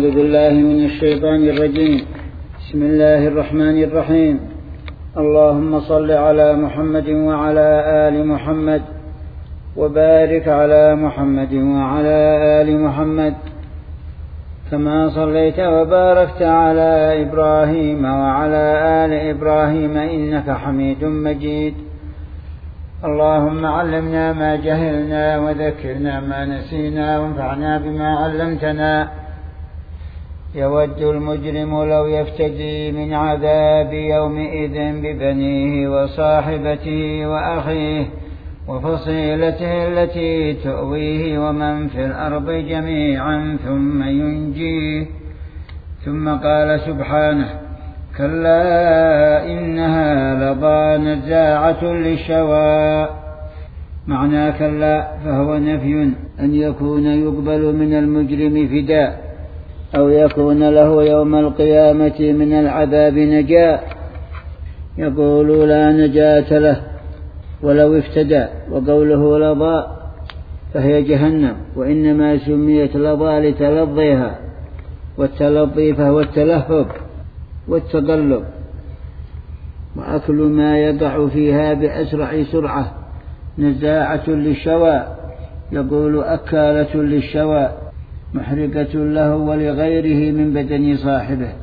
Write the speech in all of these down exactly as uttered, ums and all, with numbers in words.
أعوذ بالله من الشيطان الرجيم. بسم الله الرحمن الرحيم. اللهم صل على محمد وعلى آل محمد وبارك على محمد وعلى آل محمد كما صليت وباركت على إبراهيم وعلى آل إبراهيم إنك حميد مجيد. اللهم علمنا ما جهلنا وذكرنا ما نسينا وانفعنا بما علمتنا. يود المجرم لو يفتدي من عذاب يومئذ ببنيه وصاحبته وأخيه وفصيلته التي تؤويه ومن في الأرض جميعا ثم ينجيه. ثم قال سبحانه: كلا إنها لظى نزاعة للشوى. معنى كلا فهو نفي أن يكون يقبل من المجرم فداء أو يكون له يوم القيامة من العذاب نجاة. يقول لا نجاة له ولو افتدى. وقوله لظى فهي جهنم، وإنما سميت لظى لتلظيها، والتلظي فهو التلهب والتقلب وأكل ما يقع فيها بأسرع سرعة. نزاعة للشوى، يقول أكالة للشوى، محرقة له ولغيره من بدن صاحبه.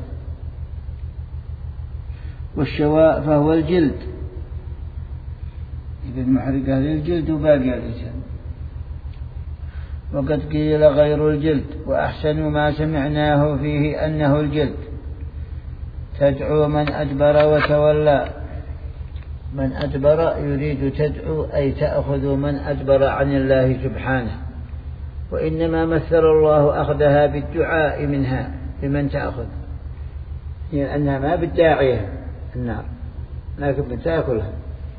والشواء فهو الجلد، إذا محرقة للجلد وباقي الإنسان. وقد قيل غير الجلد، وأحسن ما سمعناه فيه أنه الجلد. تدعو من أدبر وتولى. من أدبر يريد تدعو أي تأخذ من أدبر عن الله سبحانه، وإنما مثل الله أخذها بالدعاء منها بمن تأخذ، يعني أنها ما بالداعية النار لكن بتأكلها.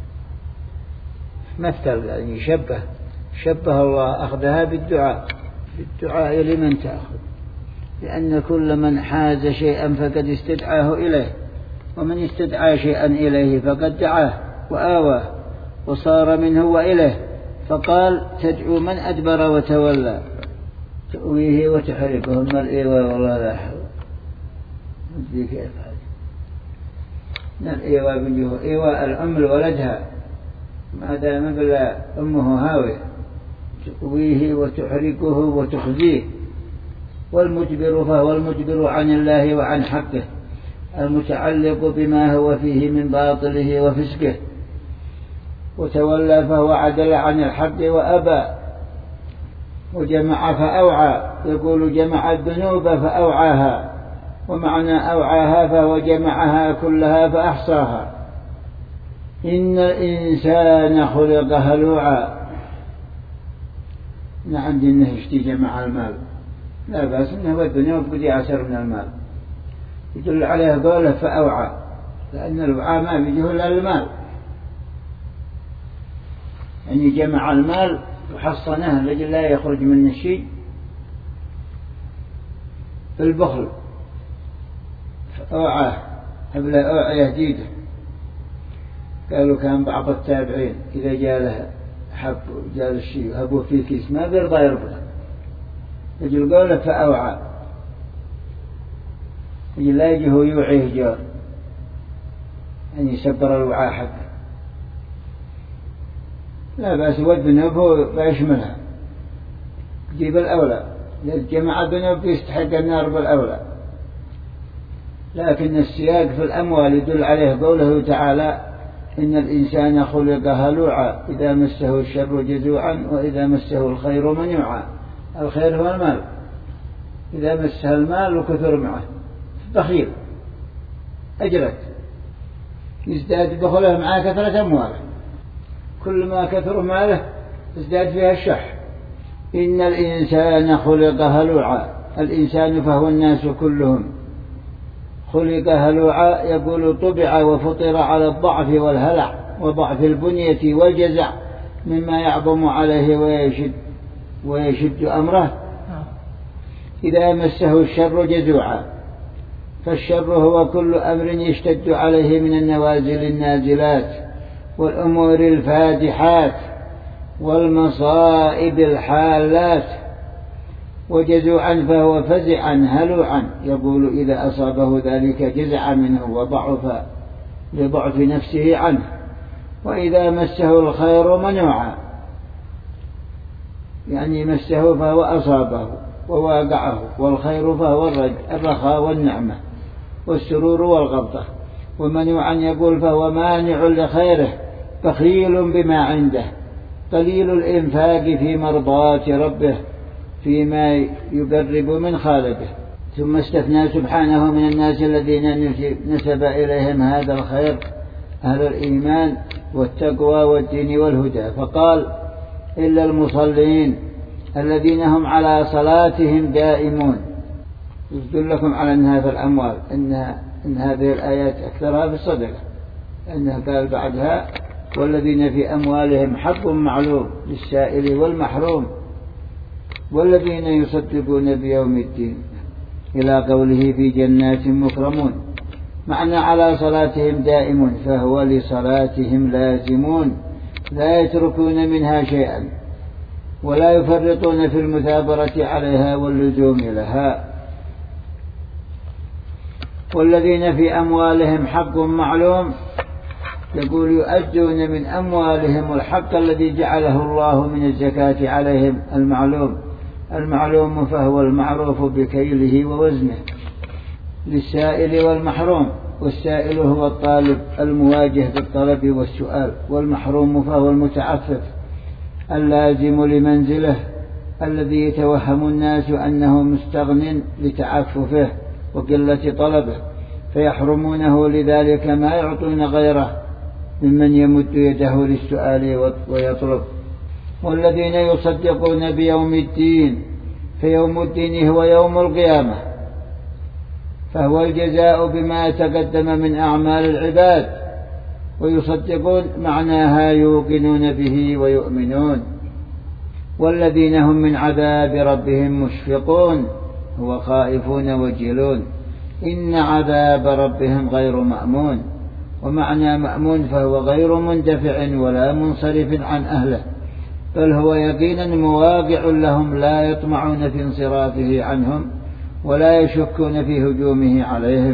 مثل يعني يشبه شبه الله أخذها بالدعاء بالدعاء لمن تأخذ، لأن كل من حاز شيئا فقد استدعاه إليه، ومن استدعى شيئا إليه فقد دعاه وآواه وصار منه وإليه. فقال تدعو من أدبر وتولى، تؤويه وتحركه. ما الإيواء والله لا حول مدري كيف هذا. من الإيواء بنجه إيواء الأم لولدها ما دام بلا أمه هاوية، تؤويه وتحركه وتخزيه. والمجبر فهو المجبر عن الله وعن حقه، المتعلق بما هو فيه من باطله وفسقه. وتولى فهو عدل عن الحق وأبى. وجمع فأوعى، يقول جمع الذنوب فأوعاها، ومعنى أوعاها فهو جمعها كلها فأحصاها. إن الإنسان خلق هلوعا. أنا عندي إنه يشتي جمع المال، لا بأس، إنه الذنوب قد يعسر من المال. يدل عليه قوله فأوعى، لأن الوعاء ما بيجه إلا المال، يعني جمع المال وحصنه لجل لا يخرج من الشيء بالبخل. فأوعاه قبل أوعية جديدة. قالوا كان بعض التابعين إذا جاء له حب جاء الشيء هبوه في كيس ما بيرضى يرضى، يجي قوله فأوعى، يجي لا يجيه يوعيه جار، يعني يسبر الوعاء حقه. لا بأس، والذنوب هو بيشملها، يجيب الأولى. جمع الذنوب يستحق النار بالأولى، لكن السياق في الأموال يدل عليه قوله تعالى: إن الإنسان خلق هلوعا إذا مسه الشر جزوعا وإذا مسه الخير منوعا. الخير هو المال، إذا مسه المال وكثر معه بخيل أجرت، يزداد بخله معه كثرة أمواله، كل ما كثر ماله ازداد فيها الشح. إن الإنسان خلق هلوعا. الإنسان فهو الناس كلهم. خلق هلوعا، يقول طبع وفطر على الضعف والهلع وضعف البنية والجزع مما يعظم عليه ويشد ويشد أمره. إذا مسه الشر جزوعا، فالشر هو كل أمر يشتد عليه من النوازل النازلات والأمور الفادحات والمصائب الحالات. وجزوعا فهو فزعا هلوعا، يقول إذا أصابه ذلك جزع منه وضعف لضعف نفسه عنه. وإذا مسه الخير منوعا، يعني مسه فهو أصابه وواقعه، والخير فهو الرخاء والنعمة والسرور والغبطة. ومنوعا يقول فهو مانع لخيره، بخيل بما عنده، قليل الإنفاق في مرضاة ربه فيما يقرب من خالده. ثم استثنى سبحانه من الناس الذين نسب إليهم هذا الخير أهل الإيمان والتقوى والدين والهدى، فقال إلا المصلين الذين هم على صلاتهم دائمون. يدلكم على أن هذا الأموال إن, إن هذه الآيات أكثرها في الصدقة، أنها قال بعدها والذين في أموالهم حق معلوم للسائل والمحروم والذين يصدقون بيوم الدين إلى قوله في جنات مكرمون. معنى على صلاتهم دائمون فهو لصلاتهم لازمون، لا يتركون منها شيئا ولا يفرطون في المثابرة عليها واللزوم لها. والذين في أموالهم حق معلوم يقول يؤدون من أموالهم الحق الذي جعله الله من الزكاة عليهم المعلوم. المعلوم فهو المعروف بكيله ووزنه للسائل والمحروم، والسائل هو الطالب المواجه بالطلب والسؤال، والمحروم فهو المتعفف اللازم لمنزله الذي يتوهم الناس أنه مستغن لتعففه وقلة طلبه فيحرمونه، لذلك ما يعطون غيره ممن يمد يده للسؤال ويطلب. والذين يصدقون بيوم الدين، فيوم الدين هو يوم القيامة، فهو الجزاء بما تقدم من أعمال العباد. ويصدقون معناها يوقنون به ويؤمنون. والذين هم من عذاب ربهم مشفقون، هو خائفون وجلون. إن عذاب ربهم غير مأمون، ومعنى مأمون فهو غير مندفع ولا منصرف عن أهله، بل هو يقينا مواقع لهم لا يطمعون في انصرافه عنهم ولا يشكون في هجومه عليهم.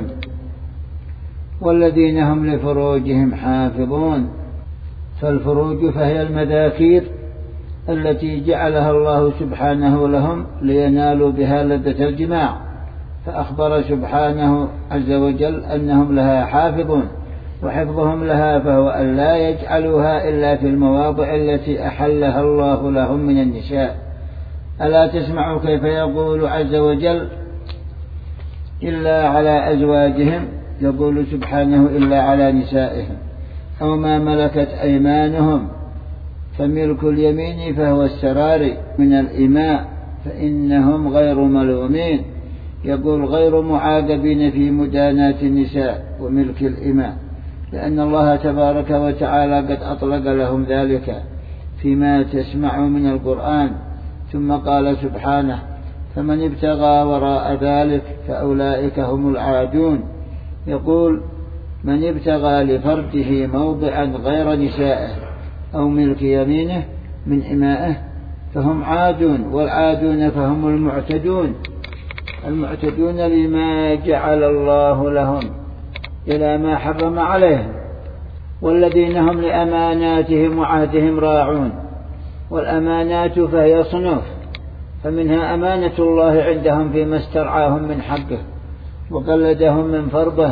والذين هم لفروجهم حافظون، فالفروج فهي المذاكير التي جعلها الله سبحانه لهم لينالوا بها لذة الجماع، فأخبر سبحانه عز وجل أنهم لها حافظون، وحفظهم لها فهو أن لا يجعلوها إلا في المواضع التي أحلها الله لهم من النساء. ألا تسمعوا كيف يقول عز وجل إلا على أزواجهم، يقول سبحانه إلا على نسائهم أو ما ملكت أيمانهم، فملك اليمين فهو السرار من الإماء فإنهم غير ملومين، يقول غير معاقبين في مداناة النساء وملك الإماء، لأن الله تبارك وتعالى قد أطلق لهم ذلك فيما تسمع من القرآن. ثم قال سبحانه فمن ابتغى وراء ذلك فأولئك هم العادون، يقول من ابتغى لفرده موضعا غير نسائه أو ملك يمينه من إمائه فهم عادون، والعادون فهم المعتدون، المعتدون لما جعل الله لهم إلى ما حرم عليهم. والذين هم لأماناتهم وعهدهم راعون، والأمانات فهي صنوف، فمنها أمانة الله عندهم فيما استرعاهم من حقه وقلدهم من فرضه،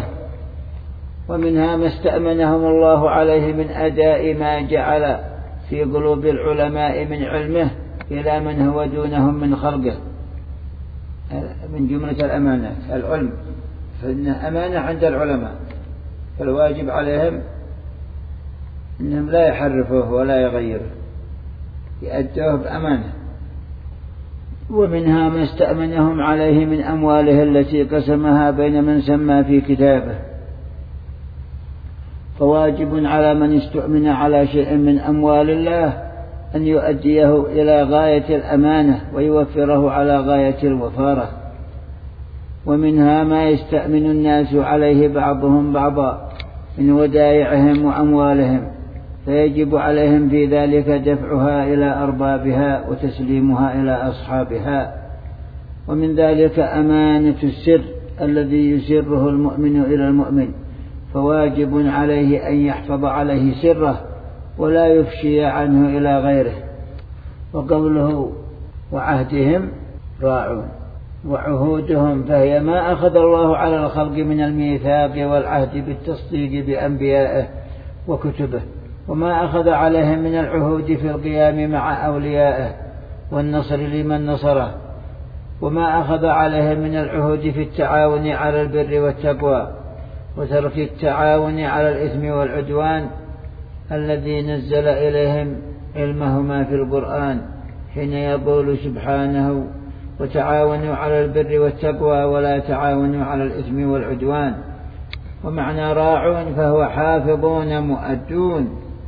ومنها ما استأمنهم الله عليه من أداء ما جعل في قلوب العلماء من علمه إلى من هو دونهم من خلقه، من جملة الأمانات العلم، فإنها أمانة عند العلماء، فالواجب عليهم أنهم لا يحرفوه ولا يغيروه، يأدوه بأمانة. ومنها ما استأمنهم عليه من أمواله التي قسمها بين من سمى في كتابه، فواجب على من استؤمن على شيء من أموال الله أن يؤديه إلى غاية الأمانة ويوفره على غاية الوفارة. ومنها ما يستأمن الناس عليه بعضهم بعضا من ودائعهم وأموالهم، فيجب عليهم في ذلك دفعها إلى أربابها وتسليمها إلى أصحابها. ومن ذلك أمانة السر الذي يسره المؤمن إلى المؤمن، فواجب عليه أن يحفظ عليه سره ولا يفشي عنه إلى غيره. وقوله وعهدهم راعون، وعهودهم فهي ما أخذ الله على الخلق من الميثاق والعهد بالتصديق بأنبيائه وكتبه، وما أخذ عليهم من العهود في القيام مع أوليائه والنصر لمن نصره، وما أخذ عليهم من العهود في التعاون على البر والتقوى وترك التعاون على الإثم والعدوان الذي نزل إليهم علمهما في القرآن حين يقول سبحانه وتعاونوا على البر والتقوى ولا تعاونوا على الإثم والعدوان. ومعنى راعون فهو حافظون مؤدون،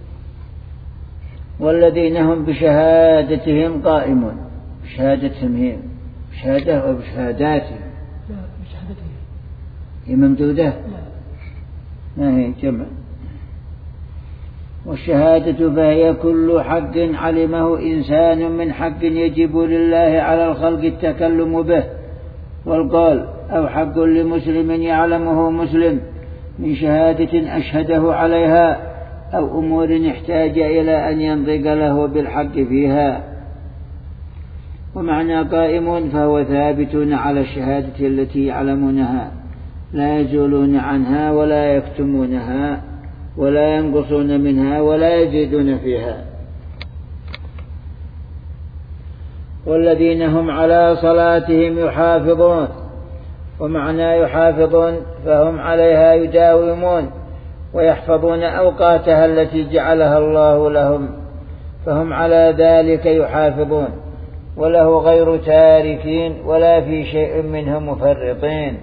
والذين هم بشهادتهم قائمون. بشهادتهم هي بشهادة أو بشهاداتهم؟ لا بشهادتهم. هي ممدودة؟ لا ما هي جمع. والشهادة فهي كل حق علمه إنسان من حق يجب لله على الخلق التكلم به والقول، أو حق لمسلم يعلمه مسلم من شهادة أشهده عليها، أو أمور احتاج إلى أن ينطق له بالحق فيها. ومعنى قائمون فهو ثابتون على الشهادة التي يعلمونها، لا يزولون عنها ولا يكتمونها ولا ينقصون منها ولا يزيدون فيها. والذين هم على صلاتهم يحافظون، ومعنى يحافظون فهم عليها يداومون ويحفظون أوقاتها التي جعلها الله لهم، فهم على ذلك يحافظون، وله غير تاركين ولا في شيء منه مفرطين.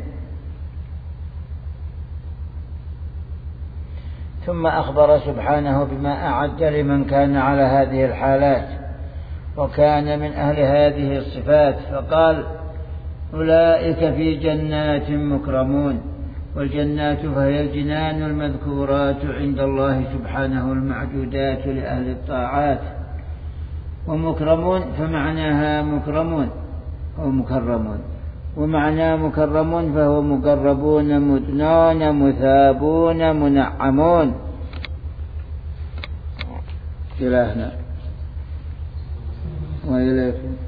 ثم أخبر سبحانه بما أعد لمن كان على هذه الحالات وكان من أهل هذه الصفات، فقال أولئك في جنات مكرمون. والجنات فهي الجنان المذكورات عند الله سبحانه المعدودات لأهل الطاعات. ومكرمون فمعناها مكرمون أو مكرمون، ومعنى مكرمون فهو مقربون مدنون مثابون منعمون. إلهنا وإليكم.